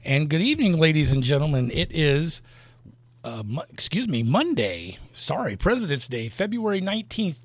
And good evening, ladies and gentlemen. It is, Monday. Sorry, President's Day, February 19th,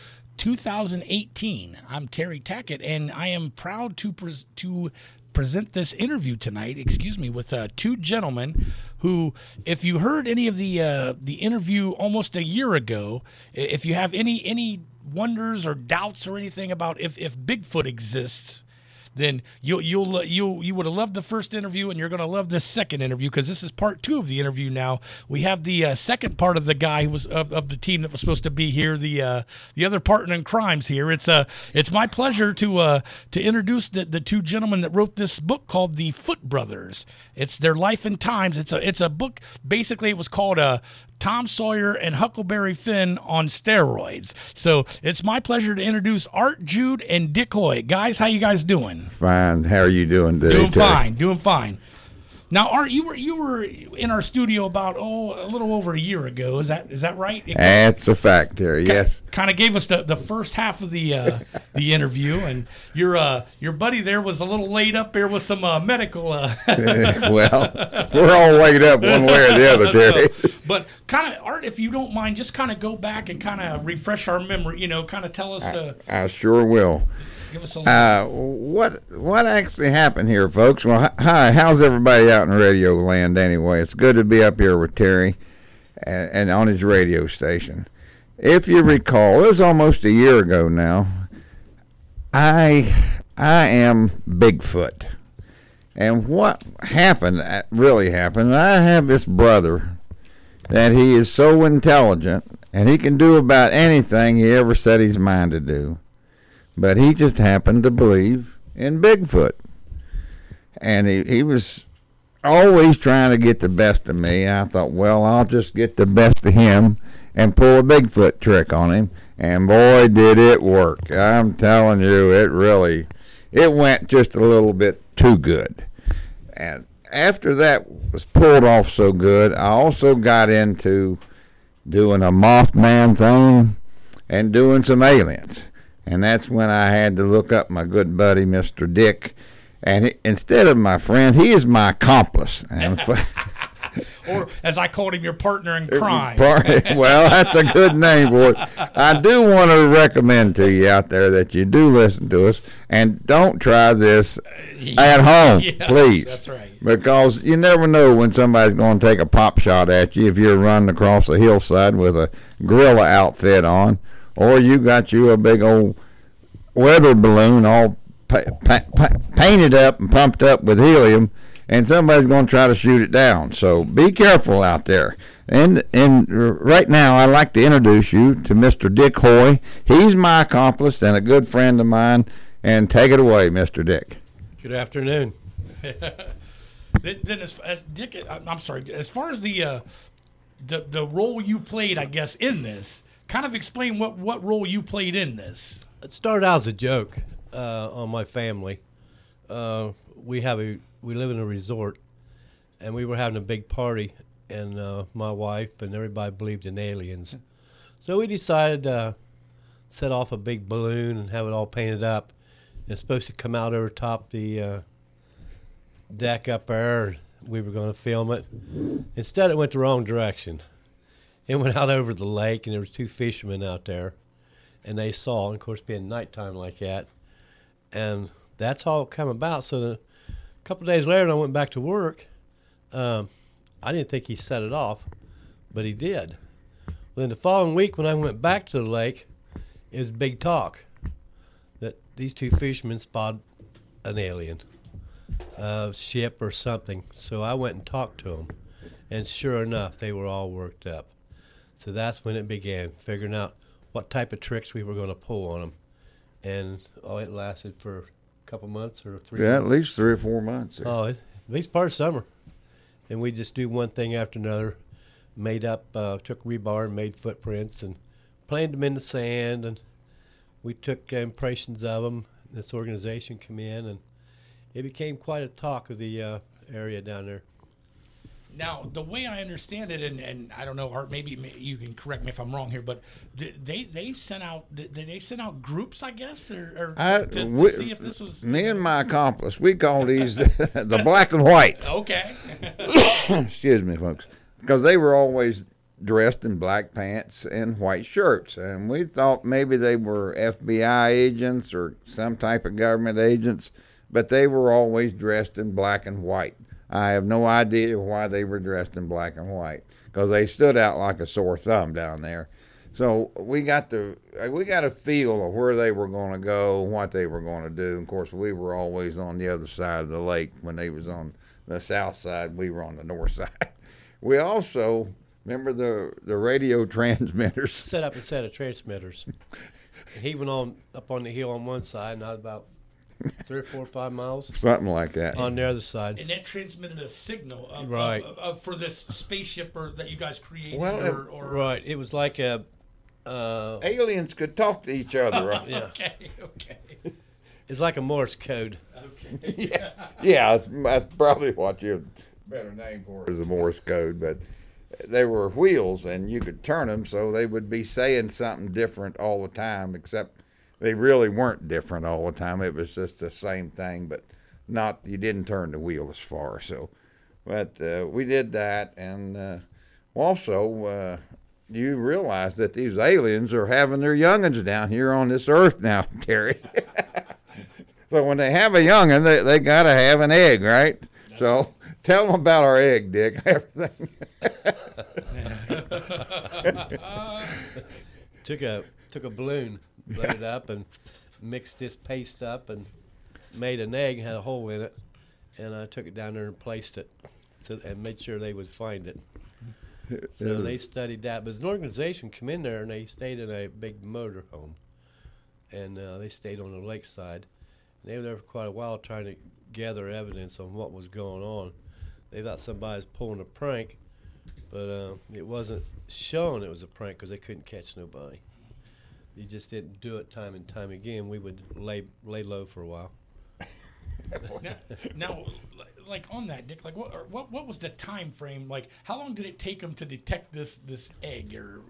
2018. I'm Terry Tackett, and I am proud to present this interview tonight, with two gentlemen who, if you heard any of the interview almost a year ago, if you have any wonders or doubts or anything about if Bigfoot exists, then you would have loved the first interview, and you're going to love this second interview, because this is part 2 of the interview. Now we have the second part of the guy who was of the team that was supposed to be here, the other partner in crimes here. It's my pleasure to introduce the two gentlemen that wrote this book called The Foot Brothers. It's their life and times. It's a book. Basically, it was called Tom Sawyer and Huckleberry Finn on steroids. So it's my pleasure to introduce Art Jude and Dick Hoy. Guys, how you guys doing? Fine. How are you doing today? Doing fine. Now, Art, you were in our studio about a little over a year ago. Is that right? That's a fact, Terry. Yes. Kind of gave us the first half of the interview, and your buddy there was a little laid up there with some medical. Well, we're all laid up one way or the other, Terry. But kind of, Art, if you don't mind, just kind of go back and kind of refresh our memory. Kind of tell us I sure will. Give us a what actually happened here, folks? Well, hi, how's everybody out in radio land anyway? It's good to be up here with Terry and on his radio station. If you recall, it was almost a year ago now. I am Bigfoot. And what really happened, I have this brother that he is so intelligent, and he can do about anything he ever set his mind to do. But he just happened to believe in Bigfoot. And he was always trying to get the best of me. I thought, well, I'll just get the best of him and pull a Bigfoot trick on him. And boy, did it work. I'm telling you, it went just a little bit too good. And after that was pulled off so good, I also got into doing a Mothman thing and doing some aliens. And that's when I had to look up my good buddy, Mr. Dick. And instead of my friend, he is my accomplice. Or, as I called him, your partner in crime. Well, that's a good name for it. I do want to recommend to you out there that you do listen to us. And don't try this at home, please. That's right. Because you never know when somebody's going to take a pop shot at you if you're running across a hillside with a gorilla outfit on. Or you got you a big old weather balloon all painted up and pumped up with helium, and somebody's going to try to shoot it down. So be careful out there. And right now, I'd like to introduce you to Mr. Dick Hoy. He's my accomplice and a good friend of mine. And take it away, Mr. Dick. Good afternoon. Then, as Dick, I'm sorry. As far as the role you played, I guess, in this. Kind of explain what role you played in this. It started out as a joke on my family. We live in a resort, and we were having a big party, and my wife and everybody believed in aliens. So we decided to set off a big balloon and have it all painted up. It's supposed to come out over top the deck up there. We were going to film it. Instead, it went the wrong direction. It went out over the lake, and there was 2 fishermen out there, and they saw, and of course, being nighttime like that, and that's how it come about. So a couple of days later, when I went back to work, I didn't think he set it off, but he did. Well, then the following week, when I went back to the lake, it was big talk that these 2 fishermen spotted an alien, ship or something. So I went and talked to them, and sure enough, they were all worked up. So that's when it began, figuring out what type of tricks we were going to pull on them. And it lasted for a couple months or 3 months. Yeah, at least 3 or 4 months. At least part of summer. And we just do one thing after another. Took rebar and made footprints and planted them in the sand. And we took impressions of them. This organization came in, and it became quite a talk of the area down there. Now, the way I understand it, and I don't know, Art, maybe you can correct me if I'm wrong here, but did they sent out groups, I guess, or to see if this was me and my accomplice. We call these the black and whites. Okay. Excuse me, folks, because they were always dressed in black pants and white shirts, and we thought maybe they were FBI agents or some type of government agents, but they were always dressed in black and white. I have no idea why they were dressed in black and white, because they stood out like a sore thumb down there. So we got a feel of where they were going to go, what they were going to do. Of course, we were always on the other side of the lake. When they was on the south side, we were on the north side. We also remember the radio transmitters. Set up a set of transmitters. He went up on the hill on one side, and I was about 3 or 4 or 5 miles. Something like that. On the other side. And that transmitted a signal right. For this spaceship that you guys created. Well, right. It was like a... aliens could talk to each other. Right? Yeah. Okay. It's like a Morse code. Okay. Yeah, that's probably what you better name for it is a Morse code, but they were wheels, and you could turn them so they would be saying something different all the time, except they really weren't different all the time. It was just the same thing, but you didn't turn the wheel as far. So, but we did that, and also you realize that these aliens are having their youngins down here on this earth now, Terry. So when they have a youngin, they got to have an egg, right? So tell them about our egg, Dick. Everything. Took a balloon, blowed it up, and mixed this paste up, and made an egg, had a hole in it, and I took it down there and placed it, and made sure they would find it. So they studied that. But an organization come in there, and they stayed in a big motor home, and they stayed on the lakeside. They were there for quite a while trying to gather evidence on what was going on. They thought somebody was pulling a prank, but it wasn't shown it was a prank because they couldn't catch nobody. You just didn't do it time and time again. We would lay low for a while. Now, like on that, Dick, like what was the time frame? Like, how long did it take them to detect this egg? Or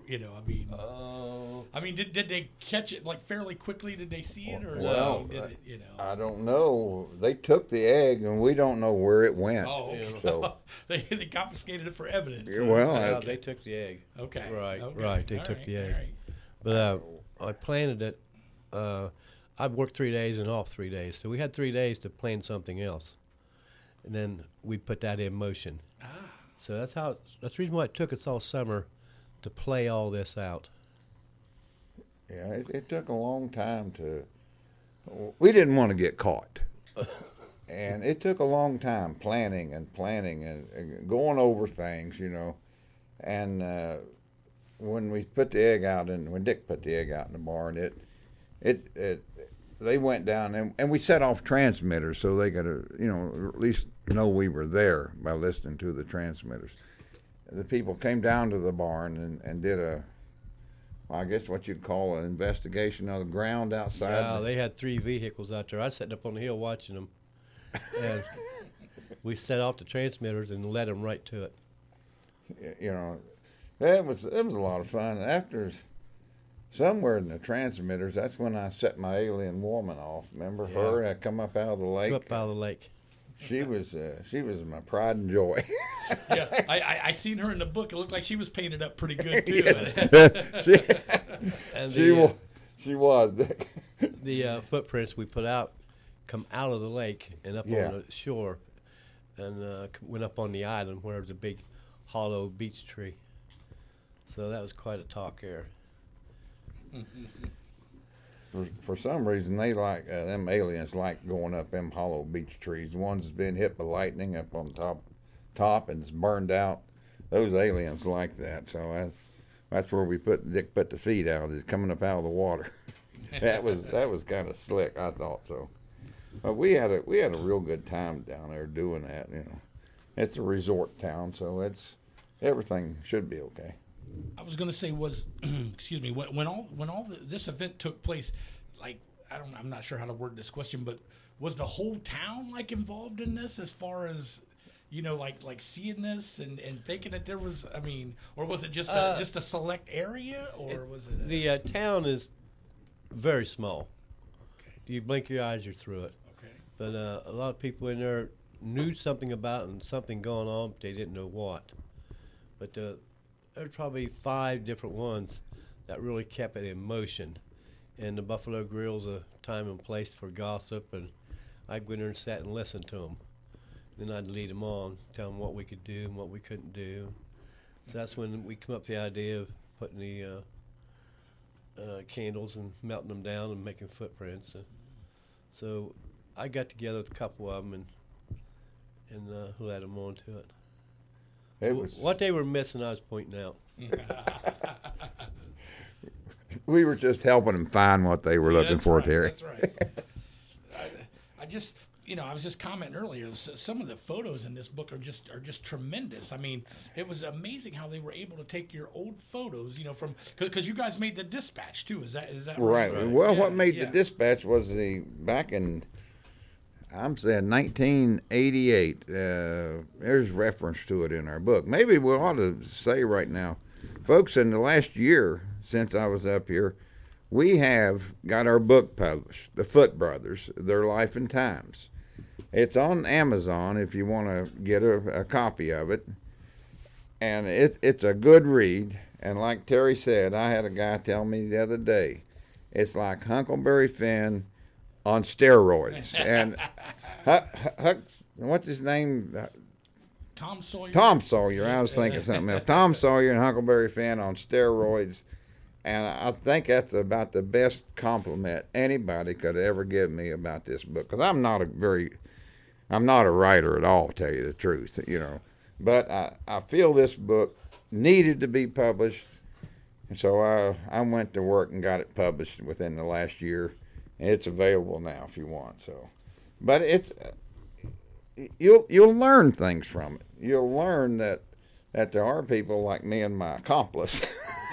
I mean, did they catch it like fairly quickly? Did they see it, or well, did it, I don't know. They took the egg, and we don't know where it went. Oh, okay. So they confiscated it for evidence. Well, they took the egg. Okay. Right. They took the egg. Right. But I planted it. I'd work 3 days and off 3 days. So we had 3 days to plan something else. And then we put that in motion. So that's the reason why it took us all summer to play all this out. Yeah, it took a long time we didn't want to get caught. And it took a long time planning and going over things, And when we put the egg out, and when Dick put the egg out in the barn, they went down and we set off transmitters so they could, at least know we were there by listening to the transmitters. The people came down to the barn and did I guess what you'd call an investigation of the ground outside. Yeah, they had 3 vehicles out there. I was sitting up on the hill watching them, and we set off the transmitters and led them right to it. It was a lot of fun. After somewhere in the transmitters, that's when I set my alien woman off. Remember her? I come up out of the lake. Up out of the lake. She was my pride and joy. Yeah, I seen her in the book. It looked like she was painted up pretty good too. She was. The footprints we put out come out of the lake and up on the shore, and went up on the island where there's a big hollow beech tree. So that was quite a talk there. For some reason, they like them aliens like going up them hollow beech trees. The ones that's been hit by lightning up on top and it's burned out. Those aliens like that. So that's where Dick put the feet out. Is coming up out of the water. that was kind of slick. I thought so. But we had a real good time down there doing that. It's a resort town, so everything should be okay. I was going to say excuse me, when all this event took place, like I'm not sure how to word this question, but was the whole town like involved in this as far as like seeing this and thinking that there was, I mean, or was it just a select area, or was it? The town is very small. Okay. You blink your eyes, you're through it. Okay. But a lot of people in there knew something about it and something going on, but they didn't know what. But there's probably 5 different ones that really kept it in motion. And the Buffalo Grill's a time and place for gossip, and I'd go in there and sit and listen to them. Then I'd lead them on, tell them what we could do and what we couldn't do. So that's when we come up with the idea of putting the candles and melting them down and making footprints. So I got together with a couple of them and led them on to it. What they were missing, I was pointing out. We were just helping them find what they were looking for, right, Terry. That's right. I just, I was just commenting earlier. Some of the photos in this book are just tremendous. I mean, it was amazing how they were able to take your old photos, from because you guys made the Dispatch too. Is that right? Right. Well, yeah, what made the Dispatch was back in, I'm saying 1988. There's reference to it in our book. Maybe we ought to say right now, folks, in the last year since I was up here, we have got our book published, The Foot Brothers, Their Life and Times. It's on Amazon if you want to get a copy of it. And it's a good read. And like Terry said, I had a guy tell me the other day, it's like Huckleberry Finn on steroids. And what's his name? Tom Sawyer. Tom Sawyer. I was thinking something else. Tom Sawyer and Huckleberry Finn on steroids. And I think that's about the best compliment anybody could ever give me about this book. Because I'm not a writer at all, to tell you the truth, But I feel this book needed to be published. And so I went to work and got it published within the last year. And it's available now if you want. So, but you'll learn things from it. You'll learn that there are people like me and my accomplice.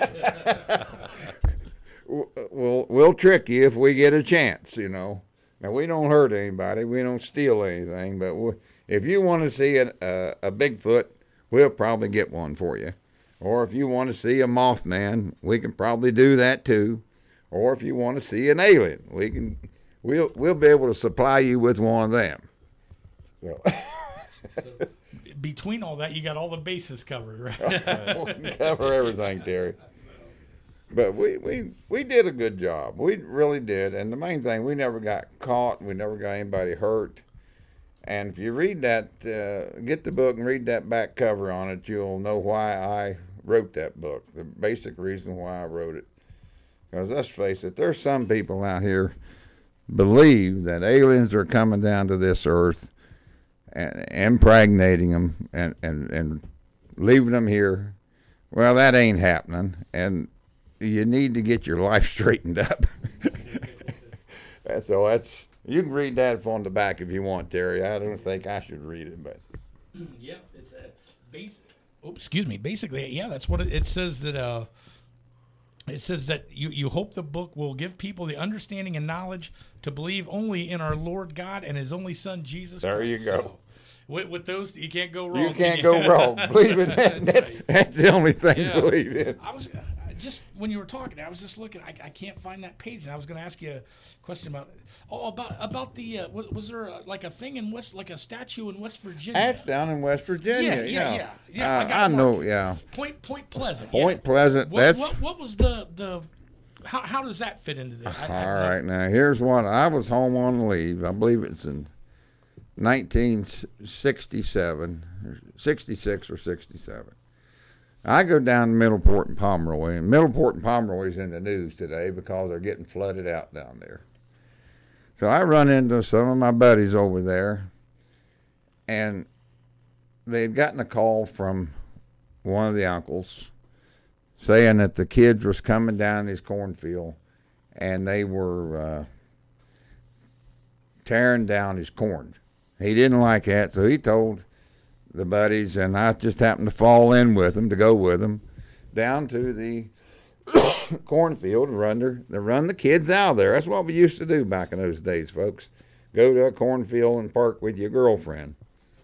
We'll trick you if we get a chance, Now, we don't hurt anybody. We don't steal anything. But if you want to see a Bigfoot, we'll probably get one for you. Or if you want to see a Mothman, we can probably do that too. Or if you want to see an alien, we'll be able to supply you with one of them. So. Between all that, you got all the bases covered, right? We can cover everything, Terry. But we did a good job. We really did. And the main thing, we never got caught. We never got anybody hurt. And if you read that, get the book and read that back cover on it, you'll know why I wrote that book, the basic reason why I wrote it. Because let's face it, there's some people out here believe that aliens are coming down to this earth and impregnating them and leaving them here. Well, that ain't happening, and you need to get your life straightened up. So you can read that on the back if you want, Terry. I don't think I should read it, but yeah, it's a basic. Oh, excuse me. Basically, yeah, that's what it says. That it says that you hope the book will give people the understanding and knowledge to believe only in our Lord God and His only Son Jesus there Christ. You go. So, with those, you can't go wrong. You can't go wrong. Believe in that. That's the only thing to believe in. I was just when you were talking, I was just looking. I can't find that page, and I was going to ask you a question about the. Was there like a thing in like a statue in West Virginia? That's down in West Virginia. Yeah. I know. Yeah. Point Pleasant. Point Pleasant. What was the how does that fit into this? All right, now here's one. I was home on leave. I believe it's in 1967, 66 or 67. I go down to Middleport and Pomeroy, and Middleport and Pomeroy is in the news today because they're getting flooded out down there. So I run into some of my buddies over there, and they'd gotten a call from one of the uncles saying that the kids was coming down his cornfield, and they were tearing down his corn. He didn't like that, so he told the buddies, and I just happened to fall in with them, to go with them, down to the cornfield and run the kids out of there. That's what we used to do back in those days, folks. Go to a cornfield and park with your girlfriend.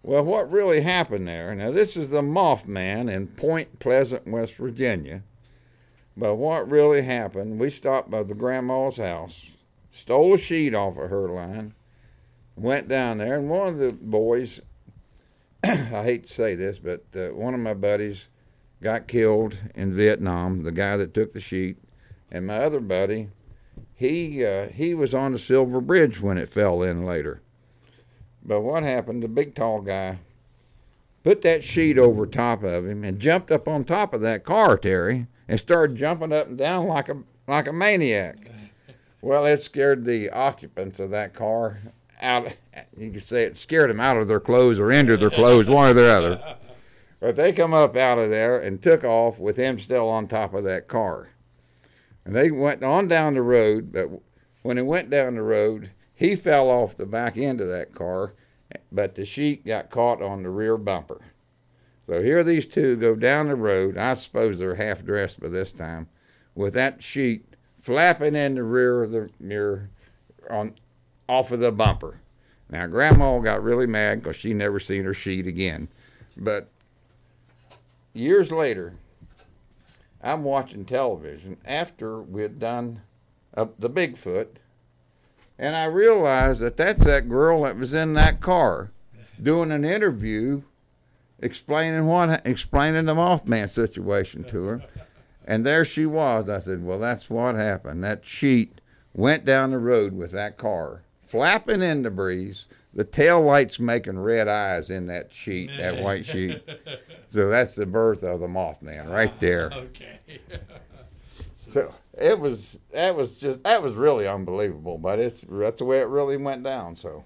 Well, what really happened there? Now, this is the Mothman in Point Pleasant, West Virginia. But what really happened? We stopped by the grandma's house, stole a sheet off of her line, went down there, and one of the boys, I hate to say this, but one of my buddies got killed in Vietnam, the guy that took the sheet, and my other buddy, he was on the Silver Bridge when it fell in later. But what happened, the big tall guy put that sheet over top of him and jumped up on top of that car, Terry, and started jumping up and down like a maniac. Well, it scared the occupants of that car out. You could say it scared them out of their clothes or into their clothes, one or the other. But they come up out of there and took off with him still on top of that car. And they went on down the road, but when he went down the road, he fell off the back end of that car, but the sheet got caught on the rear bumper. So here these two go down the road. I suppose they're half dressed by this time, with that sheet flapping in the rear of the mirror off of the bumper. Now, Grandma got really mad because she never seen her sheet again. But years later, I'm watching television after we'd done the Bigfoot, and I realized that that's that girl that was in that car doing an interview explaining the Mothman situation to her. And there she was. I said, well, that's what happened. That sheet went down the road with that car, flapping in the breeze, the tail lights making red eyes in that sheet, that white sheet. So that's the birth of the Mothman right there. Okay. So that was really unbelievable, but that's the way it really went down. So.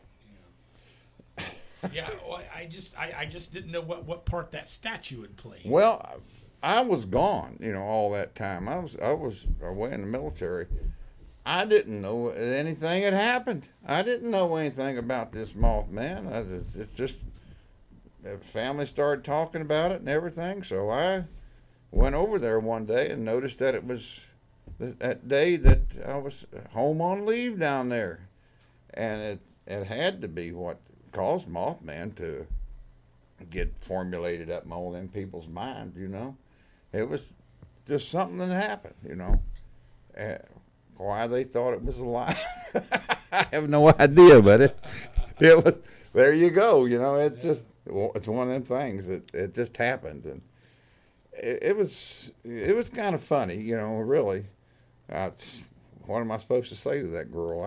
Yeah, well, I just didn't know what part that statue had played. Well, I was gone, all that time. I was away in the military. I didn't know anything had happened. I didn't know anything about this Mothman. It just the family started talking about it and everything. So I went over there one day and noticed that it was that day that I was home on leave down there, and it had to be what caused Mothman to get formulated up in all them people's minds. It was just something that happened. Why they thought it was alive, I have no idea. But it was. There you go. It's one of them things that it just happened, and it was kind of funny. Really. What am I supposed to say to that girl?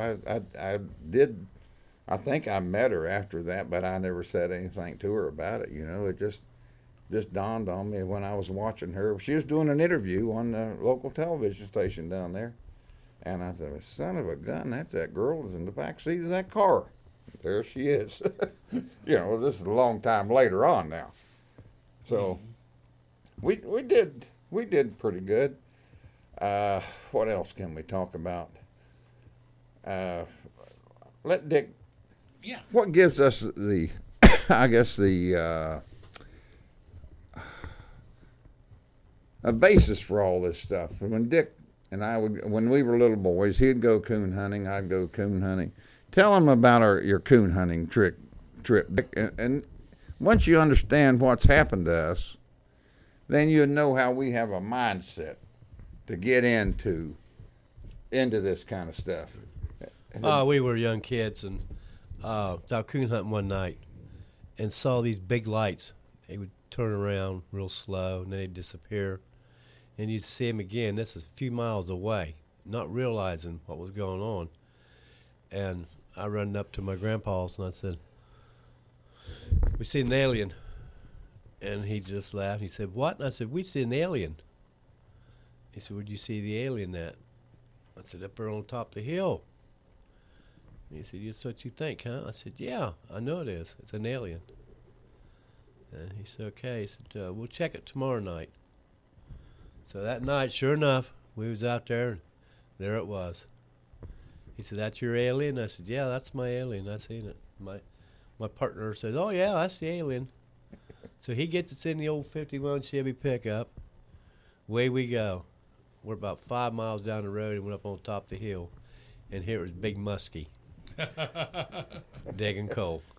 I think I met her after that, but I never said anything to her about it. It just dawned on me when I was watching her. She was doing an interview on the local television station down there. And I said, son of a gun, that's that girl that's in the back seat of that car. There she is. This is a long time later on now. So we did pretty good. What else can we talk about? Let Dick. Yeah. What gives us the, I guess a basis for all this stuff? When Dick and I when we were little boys, he'd go coon hunting, I'd go coon hunting. Tell him about your coon hunting trip, Dick. And once you understand what's happened to us, then you know how we have a mindset to get into this kind of stuff. We were young kids, and I was coon hunting one night and saw these big lights. They would turn around real slow, and then they'd disappear. And you'd see them again. This is a few miles away, not realizing what was going on. And I ran up to my grandpa's, and I said, we see an alien. And he just laughed. He said, what? And I said, we see an alien. He said, where'd you see the alien at? I said, up there on top of the hill. And he said, that's what you think, huh? I said, yeah, I know it is. It's an alien. And he said, okay. He said, we'll check it tomorrow night. So that night, sure enough, we was out there, and there it was. He said, that's your alien? I said, yeah, that's my alien. I seen it. My partner says, oh, yeah, that's the alien. So he gets us in the old 51 Chevy pickup. Away we go. We're about 5 miles down the road and went up on top of the hill. And here was Big Muskie digging coal.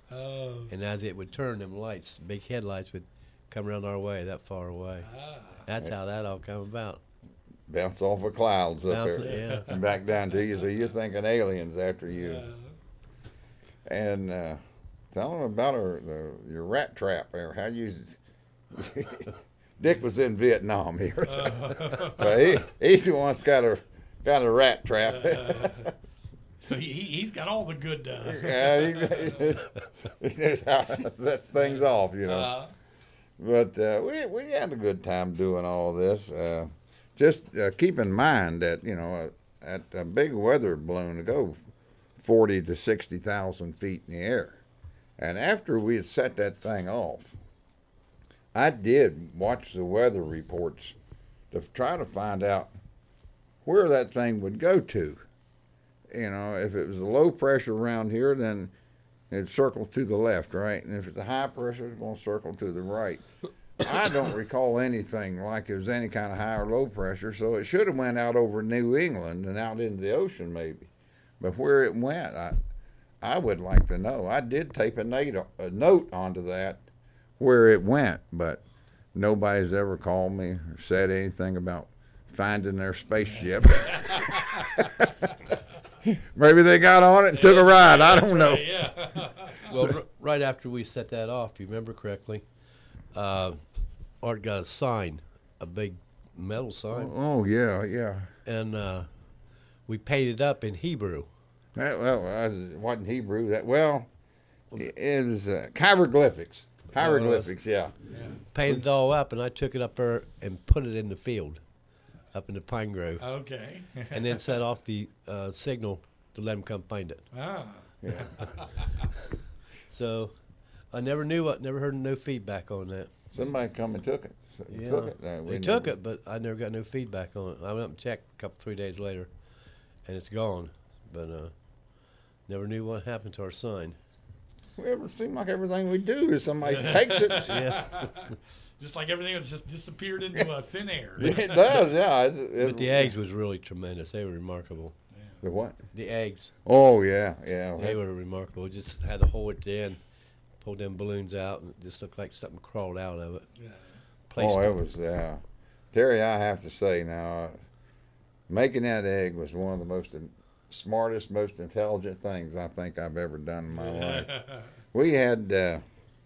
Oh. And as it would turn, them lights, big headlights, would come around our way, that far away. That's how that all come about. Bounce off of clouds up Bounce- there yeah. and back down to you, so you're thinking aliens after you. And tell them about your rat trap there. How you? Dick was in Vietnam here, but he's the one that's got a rat trap. So he's got all the good. Yeah, that's things off, you know. But we had a good time doing all this. Just keep in mind that at a big weather balloon to go 40 to 60,000 feet in the air, and after we had set that thing off, I did watch the weather reports to try to find out where that thing would go to. If it was a low pressure around here, then it'd circle to the left, right? And if it's a high pressure, it's going to circle to the right. I don't recall anything like it was any kind of high or low pressure, so it should have went out over New England and out into the ocean maybe. But where it went, I would like to know. I did tape a note onto that where it went, but nobody's ever called me or said anything about finding their spaceship. Maybe they got on it and took a ride. I don't know. Right, yeah. Well, right after we set that off, if you remember correctly, Art got a sign, a big metal sign, Oh yeah. and we painted up in Hebrew. It wasn't Hebrew. It was hieroglyphics. Hieroglyphics, yeah. Painted it all up, and I took it up there and put it in the field, up in the pine grove, Okay. and then set off the signal to let them come find it. Ah. Yeah. So I never heard no feedback on that. Somebody come and took it. Yeah, Took it. they took it, but I never got no feedback on it. I went up and checked a couple, 3 days later, and it's gone. But never knew what happened to our sign. It seems like everything we do is somebody takes it. Yeah, Just like everything has just disappeared into thin air. It does, yeah. but the eggs was really tremendous. They were remarkable. The what? The eggs, Oh yeah. they were remarkable. Just had a hole at the end, pulled them balloons out, and it just looked like something crawled out of it. Yeah. Placed Oh, it. it was. Terry, I have to say now, making that egg was one of the smartest, most intelligent things I think I've ever done in my life. We had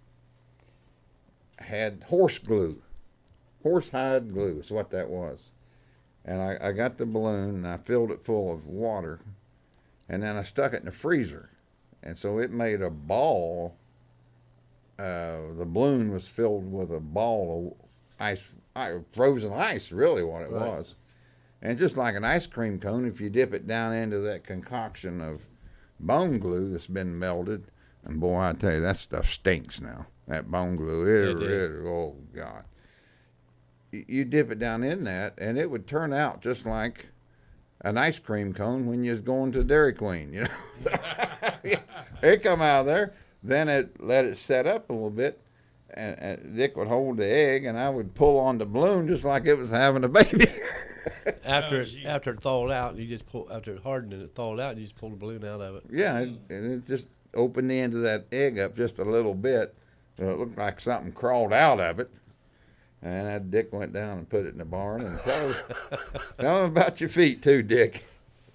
horse glue, horsehide glue is what that was. And I got the balloon and I filled it full of water, and then I stuck it in the freezer, and so it made a ball. The balloon was filled with a ball of frozen ice, really what it Right. was. And just like an ice cream cone, if you dip it down into that concoction of bone glue that's been melted, and boy, I tell you, that stuff stinks now. That bone glue, oh God. You dip it down in that, and it would turn out just like an ice cream cone when you was going to Dairy Queen, It come out of there, then it let it set up a little bit, and Dick would hold the egg, and I would pull on the balloon just like it was having a baby. After gee. it thawed out, you just pull after it hardened and it thawed out, you just pull the balloon out of it. Yeah, and it just opened the end of that egg up just a little bit, so it looked like something crawled out of it. And that Dick went down and put it in the barn, and tell him about your feet too, Dick.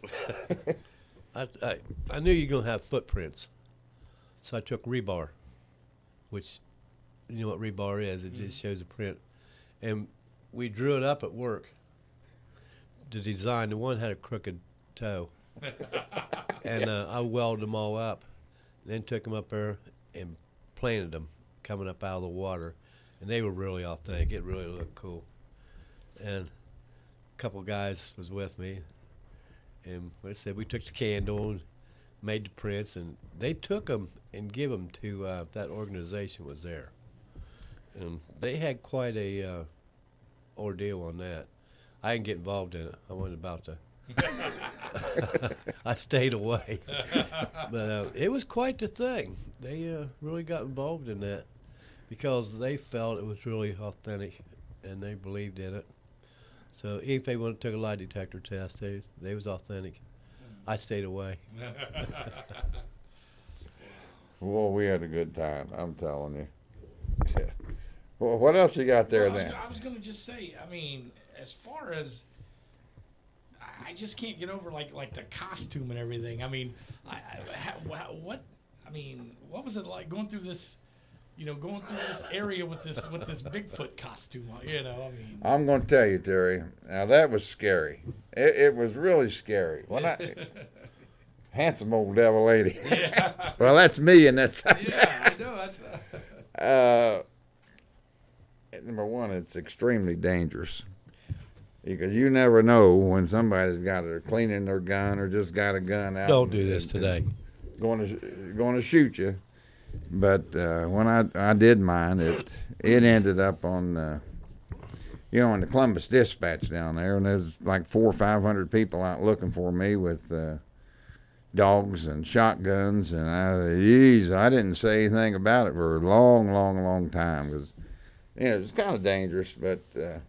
I knew you were gonna have footprints, so I took rebar, which you know what rebar is. It just shows a print, and we drew it up at work. The design, the one had a crooked toe, and I welded them all up, then took them up there and planted them coming up out of the water, and they were really authentic. It really looked cool, and a couple guys was with me, and like I said, we took the candle and made the prints, and they took them and give them to that organization was there, and they had quite a ordeal on that. I didn't get involved in it. I wasn't about to. I stayed away. But it was quite the thing. They really got involved in that because they felt it was really authentic and they believed in it. So even if they took a lie detector test, they was authentic. I stayed away. Well, we had a good time. I'm telling you. Well, what else you got there then? I was going to just say, I mean, as far as I just can't get over like the costume and everything. I mean, what was it like going through this? Going through this area with this Bigfoot costume on, I mean. I'm going to tell you, Terry. Now, that was scary. It was really scary. Handsome old devil lady. Yeah. Well, that's me, and that's... Yeah, I know. That's... Number one, it's extremely dangerous. Because you never know when somebody's they're cleaning their gun or just got a gun out. Don't do this today. Going to shoot you. But when I did mine, it ended up on, in the Columbus Dispatch down there, and there's like 400 or 500 people out looking for me with dogs and shotguns, and I didn't say anything about it for a long, long, long time because it was kind of dangerous, but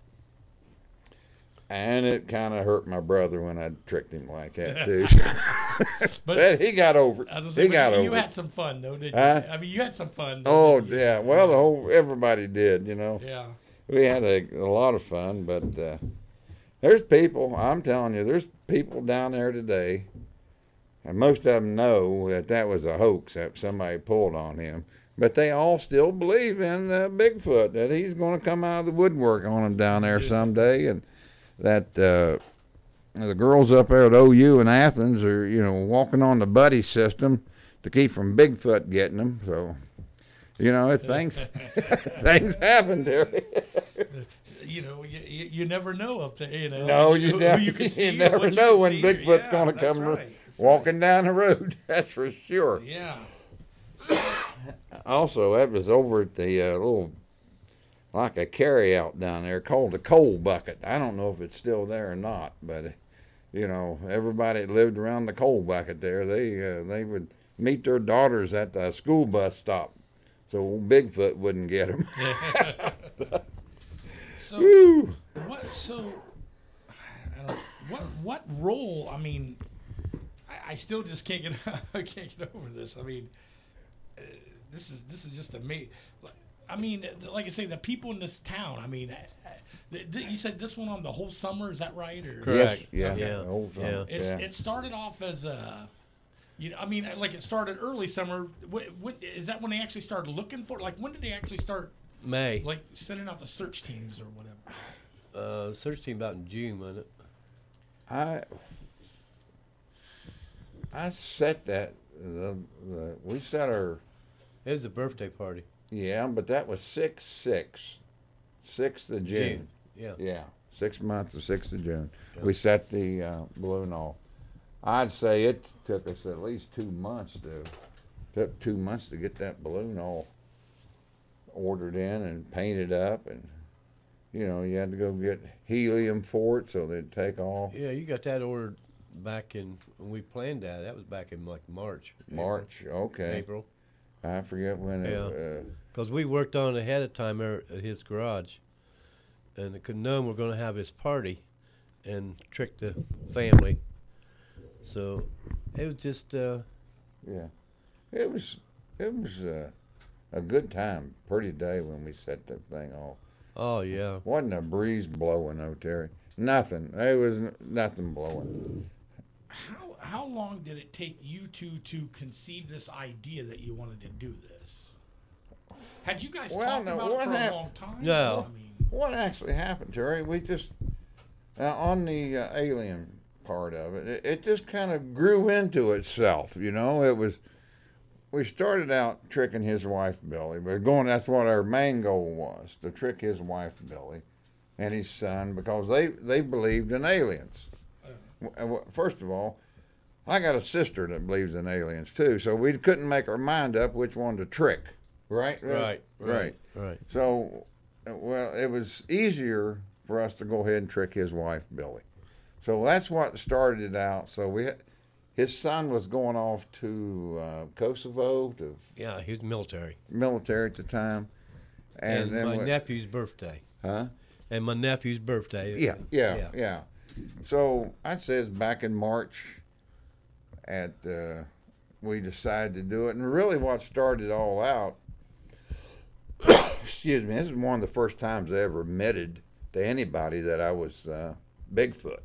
and it kind of hurt my brother when I tricked him like that too. But he got over it. You had some fun though, didn't you? I mean, you had some fun. Oh yeah, well everybody did, Yeah. We had a lot of fun, but there's people. I'm telling you, there's people down there today, and most of them know that was a hoax that somebody pulled on him. But they all still believe in Bigfoot, that he's going to come out of the woodwork on them down there someday, and that the girls up there at OU in Athens are, walking on the buddy system to keep from Bigfoot getting them. So, things happen, Terry. You never know up there. No, you never know when Bigfoot's going to come walking down the road. That's for sure. Yeah. Also, that was over at the little, like a carry-out down there called the Coal Bucket. I don't know if it's still there or not, but, everybody that lived around the Coal Bucket there, they would meet their daughters at the school bus stop so old Bigfoot wouldn't get them. What role, I mean, I still just can't get over this. I mean, this is just amazing. I mean, like I say, the people in this town. I mean, you said this went on the whole summer. Is that right? Or? Correct. Yes, Yeah. It started off as I mean, like it started early summer. Is that when they actually started looking for? Like, when did they actually start? May. Like sending out the search teams or whatever. Search team about in June, wasn't it? I set that. We set our. It was a birthday party. Yeah, but that was 6/6, 6th of June. Yeah. Yeah, 6 months, the 6th of June. Yeah. We set the balloon off. I'd say it took us at least 2 months took 2 months to get that balloon all ordered in and painted up, and you had to go get helium for it so they'd take off. Yeah, you got that ordered back in when we planned that. That was back in like March. Okay. April. I forget when. Yeah. Because we worked on it ahead of time there at his garage, and the Gnome were going to have his party, and trick the family. So it was just. Yeah, it was a good time, pretty day when we set that thing off. Oh yeah. Wasn't a breeze blowing though, Terry. Nothing. It was nothing blowing. How long did it take you two to conceive this idea that you wanted to do this? Had you guys talked about it for a long time? No. What actually happened, Terry? We just on the alien part of it, it just kind of grew into itself. It was. We started out tricking his wife Billy, but that's what our main goal was, to trick his wife Billy and his son, because they believed in aliens. First of all, I got a sister that believes in aliens too, so we couldn't make our mind up which one to trick. Right. So, it was easier for us to go ahead and trick his wife Billy. So that's what started it out. So his son was going off to Kosovo. Yeah, he was military. Military at the time. And my nephew's birthday. Huh? And my nephew's birthday. Yeah. So I'd say it's back in March at we decided to do it. And really, what started it all out, excuse me, this is one of the first times I ever admitted to anybody that I was Bigfoot.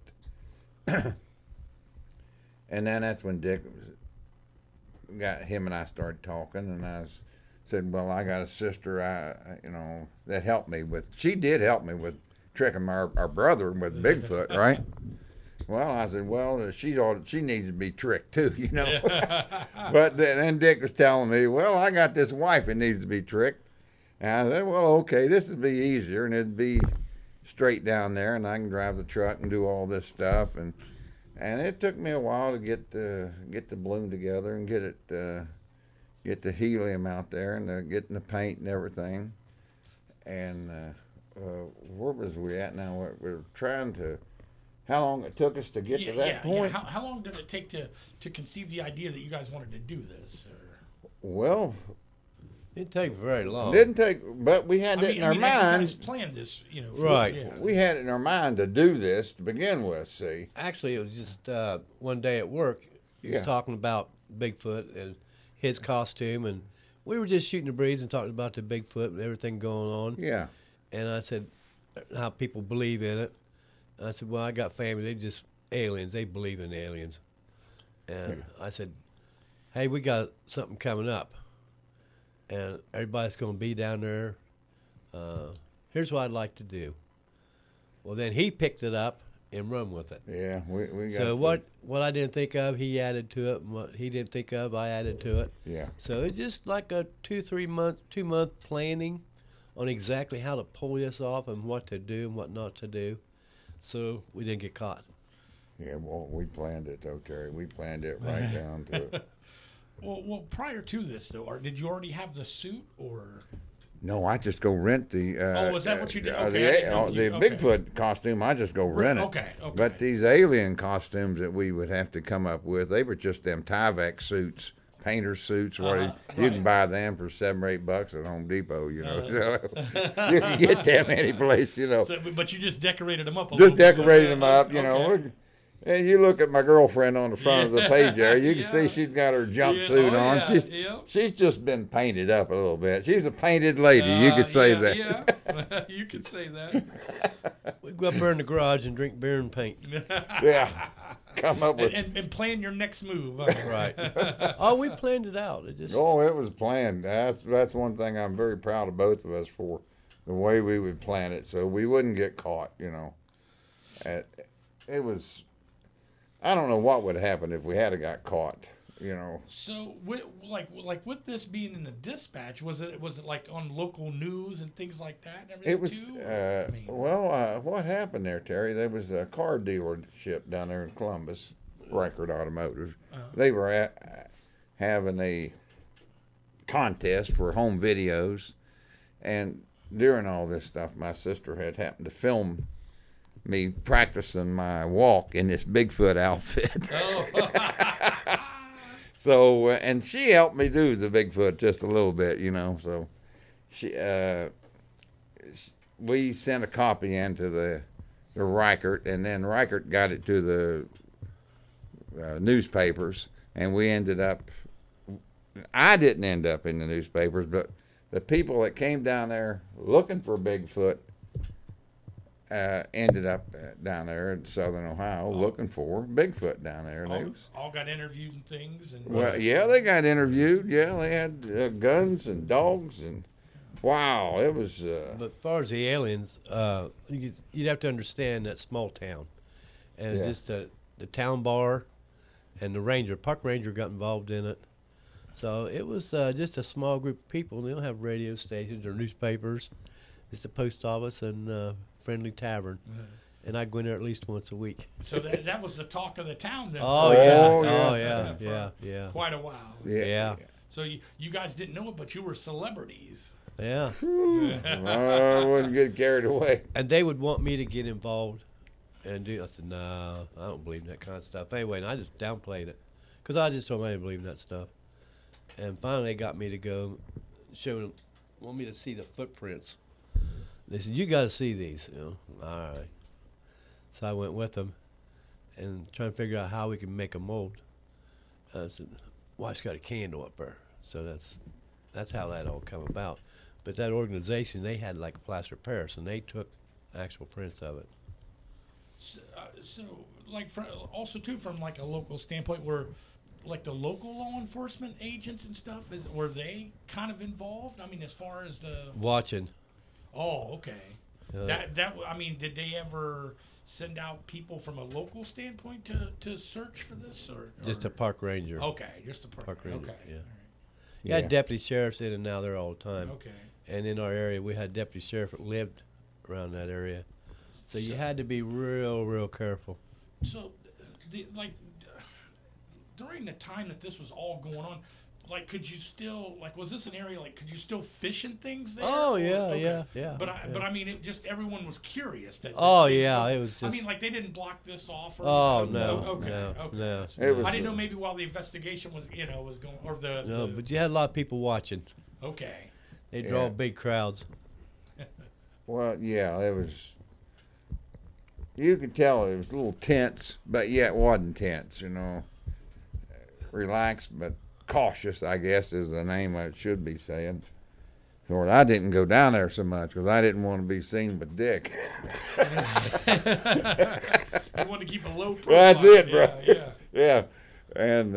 And then that's when Dick got him and I started talking, and said, well, I got a sister, that helped me with. She did help me with tricking our brother with Bigfoot, right? Well, I said, well, she needs to be tricked too, But then Dick was telling me, well, I got this wife that needs to be tricked. And I said, well, okay, this would be easier, and it'd be straight down there, and I can drive the truck and do all this stuff. And it took me a while to get the balloon together and get the helium out there and getting the paint and everything. And where was we at now? We're trying to. How long it took us to get to that point? Yeah. How long did it take to conceive the idea that you guys wanted to do this? Or? Well, it didn't take very long. Didn't take, but we had it in our mind. You guys planned this, right? We had it in our mind to do this to begin with. See, actually, it was just one day at work. He was talking about Bigfoot and his costume, and we were just shooting the breeze and talking about the Bigfoot and everything going on. Yeah. And I said how people believe in it. I said, well, I got family. They just aliens. They believe in aliens. And I said, hey, we got something coming up. And everybody's going to be down there. Here's what I'd like to do. Well, then he picked it up and run with it. Yeah, we got so what I didn't think of, he added to it. And what he didn't think of, I added to it. Yeah. So it's just like a 2-month planning on exactly how to pull this off and what to do and what not to do. So we didn't get caught. Yeah, well, we planned it, though, Terry. We planned it right down to it. Well, prior to this, though, did you already have the suit, or? No, I just go rent the. Is that what you did? Okay, the Bigfoot costume, I just go rent it. Okay. But these alien costumes that we would have to come up with, they were just them Tyvek suits, painter suits, where you can buy them for $7 or $8 at Home Depot, So you can get them any place, So, but you just decorated them up. Just decorated them up, And you look at my girlfriend on the front of the page there, you can see she's got her jumpsuit on. She's just been painted up a little bit. She's a painted lady, you could say that. Yeah, you could say that. We go up there in the garage and drink beer and paint. Yeah. Come up with and plan your next move. Right. Oh, we planned it out. It was planned. That's one thing I'm very proud of both of us for, the way we would plan it, so we wouldn't get caught. It was. I don't know what would have happened if we had got caught. So, with this being in the Dispatch, was it like on local news and things like that? And everything it was. What happened there, Terry? There was a car dealership down there in Columbus, Record Automotive. They were having a contest for home videos, and during all this stuff, my sister had happened to film me practicing my walk in this Bigfoot outfit. So, and she helped me do the Bigfoot just a little bit, So, we sent a copy into the Reichert, and then Reichert got it to the newspapers, and we ended up. I didn't end up in the newspapers, but the people that came down there looking for Bigfoot ended up down there in southern Ohio looking for Bigfoot down there. And all got interviewed and things. And they got interviewed. Yeah, they had guns and dogs and wow, it was. But as far as the aliens, you'd have to understand that small town, and just the town bar, and the park ranger got involved in it. So it was just a small group of people. They don't have radio stations or newspapers. It's the post office and Friendly Tavern, and I go in there at least once a week. So that was the talk of the town then. Yeah. Quite a while. Yeah. So you guys didn't know it, but you were celebrities. Yeah. I wouldn't get carried away. And they would want me to get involved and do. I said, no, I don't believe in that kind of stuff. Anyway, and I just downplayed it because I just told them I didn't believe in that stuff. And finally, they got me to go, want me to see the footprints. They said, you got to see these. All right. So I went with them and trying to figure out how we can make a mold. I said, wife's got a candle up there. So that's how that all come about. But that organization, they had like a plaster of Paris, and they took actual prints of it. So like, also too, from like a local standpoint, where like the local law enforcement agents and stuff, were they kind of involved? I mean, as far as the Watching. Oh, okay. I mean, did they ever send out people from a local standpoint to search for this, or Just a park ranger. Okay, just a park ranger. Okay, Yeah. all right. You had deputy sheriffs in and now there all the time. Okay. And in our area, we had deputy sheriff that lived around that area. So you had to be real careful. So, during the time that this was all going on, like, could you still, like, was this an area, like, could you still fish and things there? Oh, Or- yeah, okay. yeah. But I mean, it just, everyone was curious. It was just... I mean, like, they didn't block this off? Or Oh, no. no, no. It was, I didn't know maybe while the investigation was, was going, or No, but you had a lot of people watching. Okay. They draw big crowds. well, yeah, it was. You could tell it was a little tense, but yet it wasn't tense. Relaxed, but cautious, I guess, is the name it should be saying. So I didn't go down there so much because I didn't want to be seen with Dick. You want to keep a low profile. That's it, bro. Yeah. Yeah, and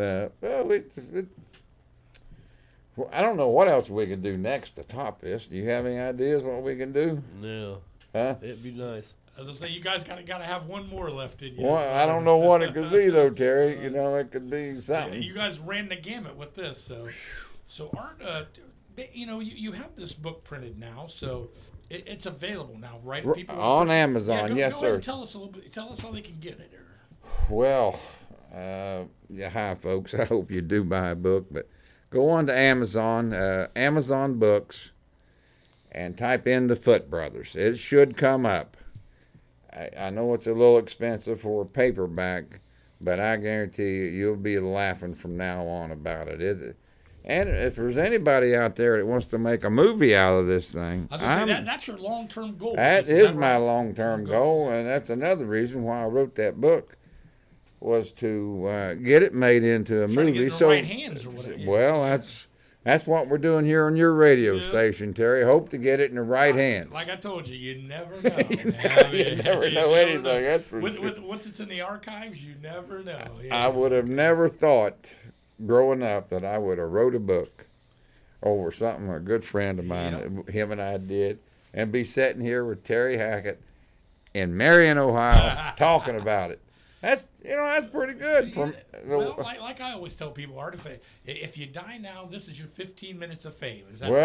well, I don't know what else we can do next to top this. Do you have any ideas what we can do? No. Huh? It'd be nice. As I say, you guys gotta have one more left in you. Well, I don't know what it could be though, Terry. It could be something. You guys ran the gamut with this, so Art, you have this book printed now, so it's available now, right? If people On Amazon, yes, go sir. ahead and tell us a little bit. Tell us how they can get it. Well, yeah, hi folks. I hope you do buy a book, but go on to Amazon, Amazon Books, and type in the Foot Brothers. It should come up. I know it's a little expensive for a paperback, but I guarantee you'll be laughing from now on about it. And if there's anybody out there that wants to make a movie out of this thing, I was gonna say, that's your long-term goal. That is my long-term goal, and that's another reason why I wrote that book, was to get it made into a movie. To get in the right hands or whatever. Well, that's what we're doing here on your radio station, Terry. Hope to get it in the right hands. Like I told you, you never know. You never know anything. That's for sure. Once it's in the archives, you never know. I would have never thought, growing up, that I would have wrote a book over something a good friend of mine, him and I did, and be sitting here with Terry Hackett in Marion, Ohio, talking about it. That's pretty good. Like I always tell people, Art, if you die now, this is your 15 minutes of fame. Is that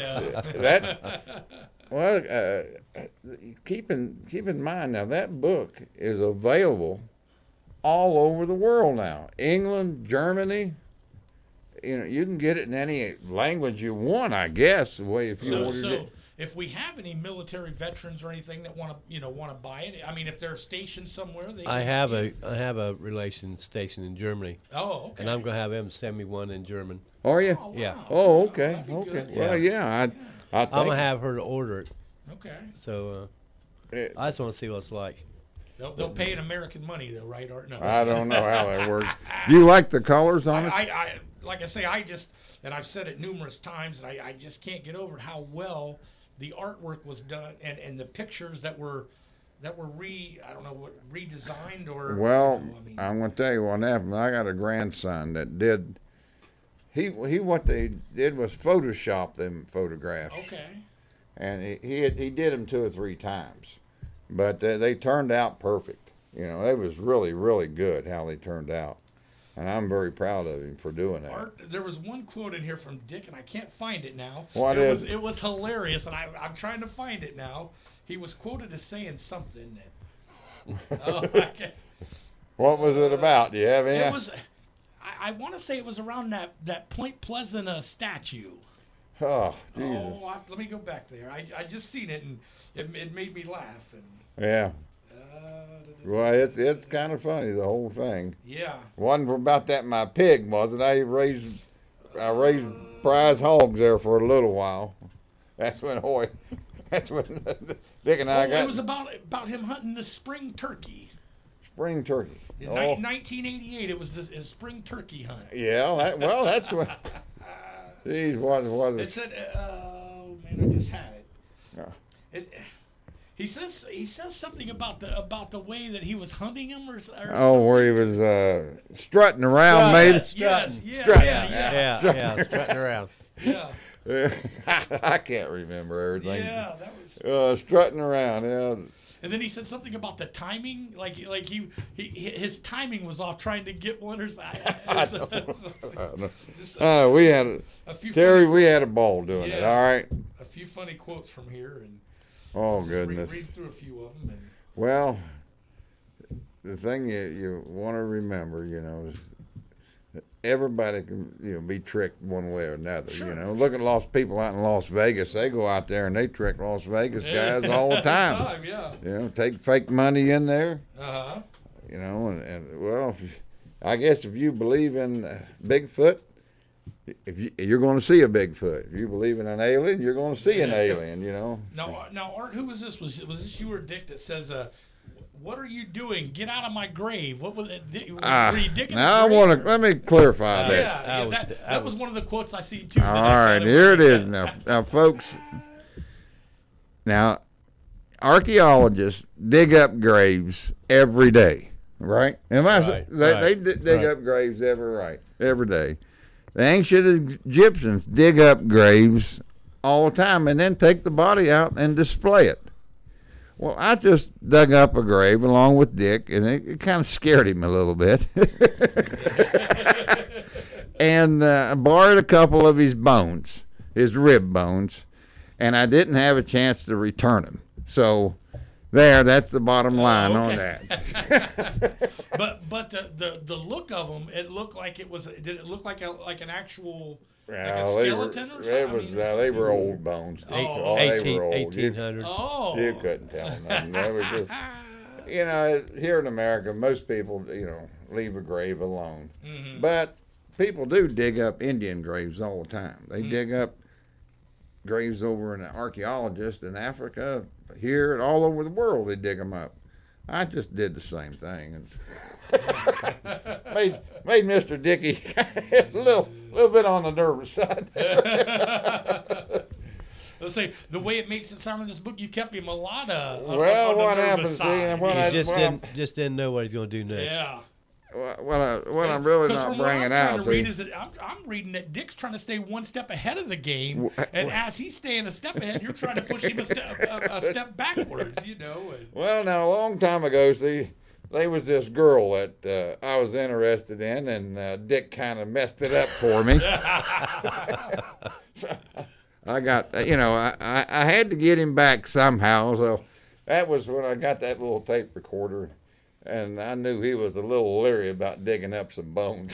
right? Keep in mind now that book is available all over the world now. England, Germany. You can get it in any language you want, I guess. The way if you ordered it. If we have any military veterans or anything that want to buy it, I mean, if they're stationed somewhere, I have a relation stationed in Germany. Oh, okay. And I'm gonna have him send me one in German. Are you? Oh, wow. Yeah. Oh, okay. That'd be good. Well, yeah. I think I'm gonna have her to order it. Okay. So I just want to see what it's like. They'll pay in American money, though, right, Art? No. I don't know how that works. You like the colors on it? I like I say, and I've said it numerous times, and I just can't get over how well the artwork was done, and the pictures that were redesigned or. Well, I'm going to tell you what happened. I got a grandson that did. He what they did was Photoshop them photographs. Okay. And he did them 2 or 3 times, but they turned out perfect. It was really, really good how they turned out. And I'm very proud of him for doing that. Art, there was one quote in here from Dick, and I can't find it now. It was hilarious, and I'm trying to find it now. He was quoted as saying something that. What was it about? Do you have any? It was. I want to say it was around that Point Pleasant statue. Oh, Jesus. Oh, let me go back there. I just seen it, and it made me laugh. And yeah. Well, it's kind of funny, the whole thing. Yeah. Wasn't about that my pig, was it? I raised prize hogs there for a little while. That's when Dick and I got. It was about him hunting the spring turkey. spring turkey. In 1988, it was a spring turkey hunt. Yeah, well, that's what. Geez, what was it? It said, oh man, I just had it. Yeah. He says something about the way that he was hunting him, or Oh, where he was strutting around, maybe. Yes, strutting around. Yeah. I can't remember everything. Yeah, that was. Strutting around, yeah. And then he said something about the timing, like his timing was off trying to get one or something. We had Terry. We had a ball doing it. All right. A few funny quotes from here, and oh just goodness. read through a few of them. And well, the thing you want to remember, is that everybody can be tricked one way or another. Sure. Look at lost people out in Las Vegas. They go out there and they trick Las Vegas guys all the time. Take fake money in there. And well, I guess if you believe in Bigfoot, you're going to see a Bigfoot. If you believe in an alien, you're going to see an alien. Now, Art, who was this? Was this you or Dick that says, "What are you doing? Get out of my grave"? What was it? Were you digging? Now let me clarify that. That was one of the quotes I seen too. All right, here it is now, folks. Now, archaeologists dig up graves every day, right? They dig up graves every day. The ancient Egyptians dig up graves all the time and then take the body out and display it. Well, I just dug up a grave along with Dick, and it kind of scared him a little bit. And borrowed a couple of his bones, his rib bones, and I didn't have a chance to return them. So that's the bottom line on that. But the look of them, it looked like it was. Did it look like an actual like a skeleton or something? They were old bones. They were old. 1800s. You couldn't tell nothing. They were just, here in America, most people, leave a grave alone. Mm-hmm. But people do dig up Indian graves all the time. They dig up graves over in archaeologists in Africa, here, and all over the world. They dig them up. I just did the same thing and made Mr. Dickey a little bit on the nervous side. Let's say the way it makes it sound in this book, you kept him a lot of. Well, what happened? He just didn't know what he's going to do next. Yeah. What I'm really not bringing out. I'm reading that Dick's trying to stay one step ahead of the game, and as he's staying a step ahead, you're trying to push him a step backwards. Well, now a long time ago, there was this girl that I was interested in, and Dick kind of messed it up for me. So I got, I had to get him back somehow. So that was when I got that little tape recorder. And I knew he was a little leery about digging up some bones.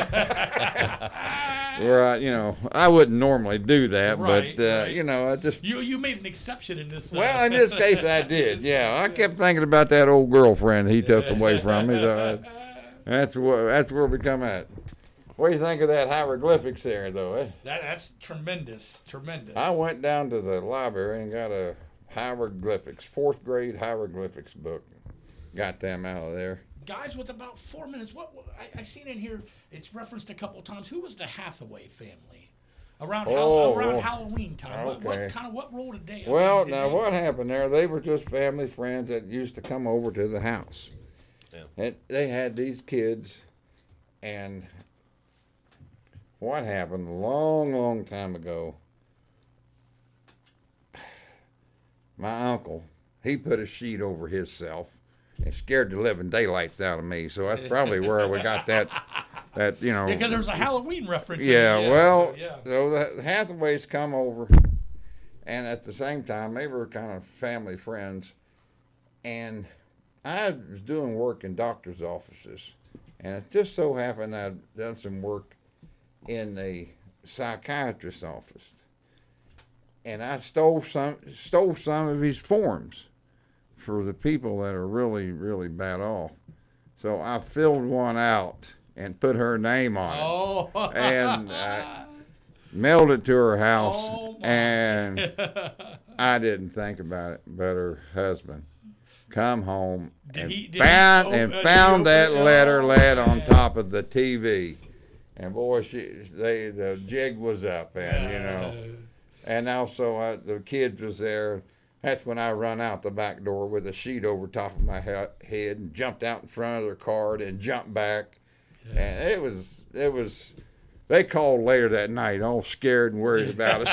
Where I wouldn't normally do that, but I just you made an exception in this. Well, in this case, I did. Yeah, I kept thinking about that old girlfriend he took away from me. So that's where we come at. What do you think of that hieroglyphics there, though? That's tremendous. I went down to the library and got a hieroglyphics, 4th grade hieroglyphics book. Got them out of there. Guys, with about 4 minutes, what I seen in here, it's referenced a couple of times. Who was the Hathaway family around Halloween time? Okay. What role did they? Well, what happened there? They were just family friends that used to come over to the house. Yeah. And they had these kids, and what happened a long, long time ago? My uncle, he put a sheet over himself. It scared the living daylights out of me, so that's probably where we got that. Because there was a Halloween reference. So the Hathaways come over, and at the same time, they were kind of family friends. And I was doing work in doctor's offices, and it just so happened I'd done some work in a psychiatrist's office, and I stole some of his forms for the people that are really, really bad off. So I filled one out and put her name on it. And mailed it to her house, and I didn't think about it, but her husband. come home and did found he that open it? letter Oh, laid on man. top of the TV, and boy, the jig was up, and you know, and also the kids was there. That's when I run out the back door with a sheet over top of my head and jumped out in front of their car and jumped back, and it was. They called later that night, all scared and worried about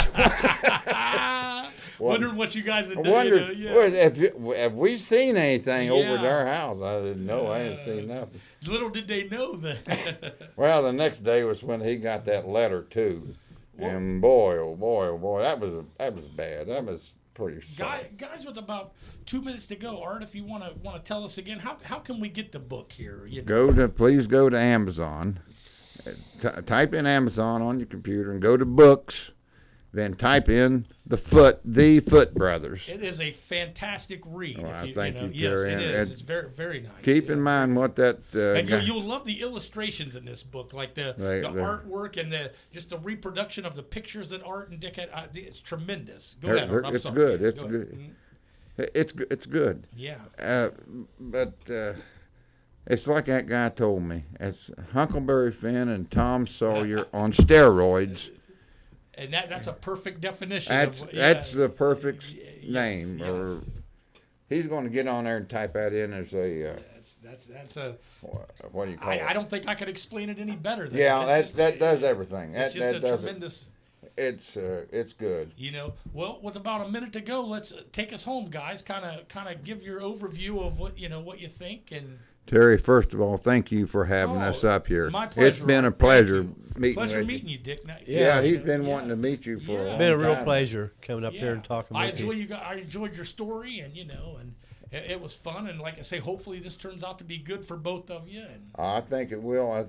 us. Wondered what you guys had I done. wondered, You know, well, have we seen anything over at Yeah. our house? I didn't know. I hadn't seen nothing. Little did they know that. Well, the next day was when he got that letter too, and boy, oh boy, that was bad. That was pretty sad. Guys, with about 2 minutes to go, Art, if you want to tell us again, how can we get the book here? You know? Please go to Amazon. Type in Amazon on your computer and go to books. Then type in the Foot Brothers. It is a fantastic read. Well, if you, thank you know, you, yes, Terry. it And- is. It's very, very nice. Keep in mind what that and guy- you'll love the illustrations in this book, like the They're- artwork and just the reproduction of the pictures that Art and Dick had. It's tremendous. Go They're- ahead, Art. I'm it's sorry. good. Yeah, It's go good. ahead. It's good. Yeah. But it's like that guy told me. It's Huckleberry Finn and Tom Sawyer on steroids. And that's a perfect definition. That's the perfect Yes, name. yes. Or he's going to get on there and type that in as a That's a. what do you call it? I don't think I could explain it any better than Yeah, that. It's that does everything. It's That just a does it. tremendous. It's good. You know, well, with about a minute to go, let's take us home, guys. Kind of give your overview of what you think. And Terry, first of all, thank you for having us up here. My pleasure. It's been a Art. pleasure Thank you. meeting Pleasure with meeting you. you, Dick. Now, Yeah, he's you been know, wanting to meet you for a Yeah. long Been a real time. pleasure coming up here and talking I with you. I enjoyed your story, and and it was fun. And like I say, hopefully this turns out to be good for both of you. And I think it will.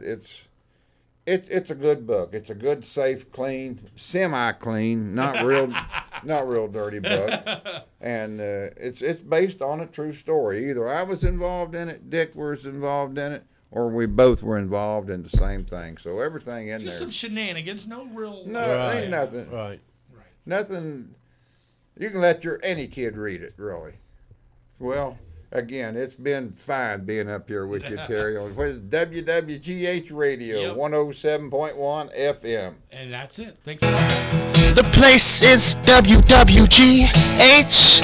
It's a good book. It's a good, safe, clean, semi-clean, not real dirty book. And it's based on a true story. Either I was involved in it, Dick was involved in it, or we both were involved in the same thing. So everything in just there. some shenanigans, no real. No, Right. ain't nothing. Right. Nothing. You can let any kid read it, really. Well, again, it's been fine being up here with you, Terry, on what is WWGH Radio, Yep. 107.1 FM. And that's it. Thanks a lot. The place is WWGH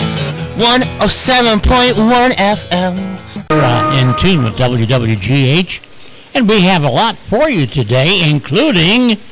107.1 FM. We're in tune with WWGH, and we have a lot for you today, including